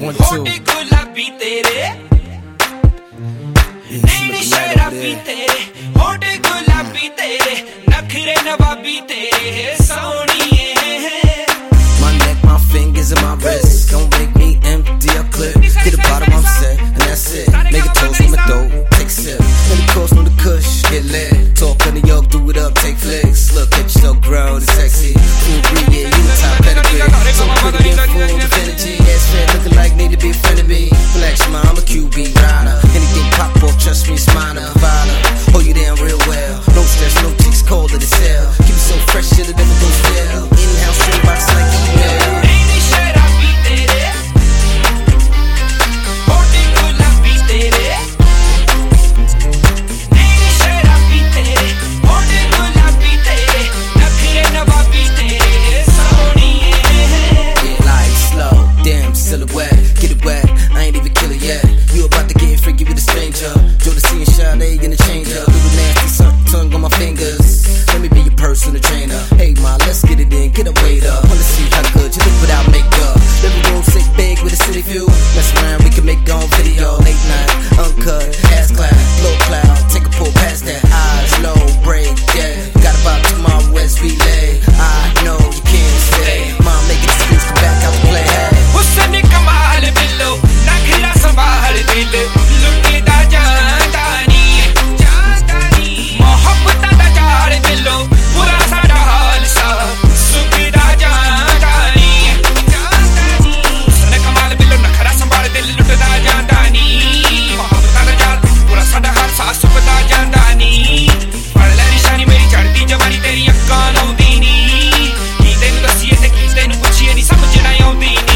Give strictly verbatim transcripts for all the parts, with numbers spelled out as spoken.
One, two. गुलाबी तेरे नैन शराबी तेरे होठ गुलाबी तेरे नखरे नवाबी तेरे सोनिए. My neck, my fingers, and my wrist don't make me empty a clip. Get a bottom, I'm set, and that's it. Make a toast from a dope, take a sip. Let it coast from the kush, get lit. Talk in the yoke, do it up, take flicks. Look at yourself grown and sexy. Full breed, yeah, you the top pedigree. So pretty and full of energy. Ass fat, looking like need to be a friend of me. Relax, ma, I'm a Q B rider. Anything pop off, trust me, it's mine. I'm a fighter. Hold you down real well. No stress, no chicks cold in the cell. Keep it so fresh, shit, it never goes stale. In-house, inbox like email. Get it wet, I ain't even kill it yet. You about to get freaky with a stranger. Jodeci and Sade in the changer. Little nasty something, tongue on my fingers. Let me be your personal trainer. Hey ma, let's get it in, get a weight up. Wanna see how good you look without makeup. Living room sick big with a city view. Mess around, we can make our own video. Late night, uncut, ass clap, low cloud. Take a pull past that, eyes low, break, yeah. Got about tomorrow West relay. I know you can't stay. Mom, make it excuse, come back out to play. हुस्न कमाल बिल्लो नखरा संभाल दिल लुटेदा जानदानी मोहब्बत दा जाल बिल्लो पूरा साडा हाल सा सुख दा जानदानी हुस्न कमाल बिल्लो नखरा संभाल दिल लुटेदा जानदानी मोहब्बत दा जाल पूरा साडा हाल सा सुख दा जानदानी पढ़ ले निशानी मेरी चढ़दी जवानी तेरी अक्कां लाउंदी नी की तैनू दस्सीए ते की तैनू पुछीए नी समझना आउंदी नी.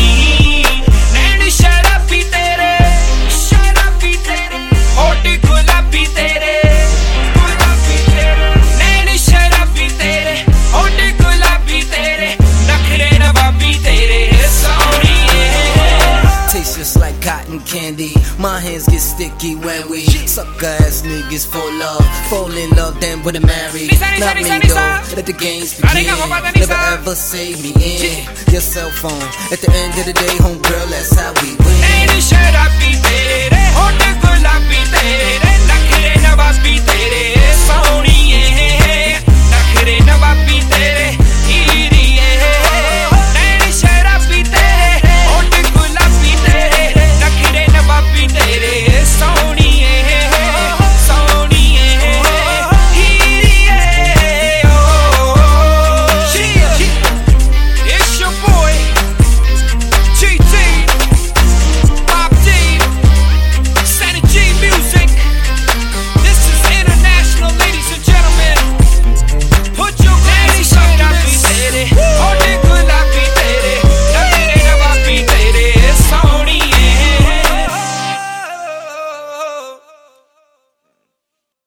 Just like cotton candy, my hands get sticky when we suck ass niggas for love, fall in love, then when they marry. Not me though, let the games begin. Never ever save me in your cell phone. At the end of the day, homegirl, that's how we win. Nain sharabi tere, hoth gulabi tere, nakhre nawabi tere, soniye, nakhre nawabi tere.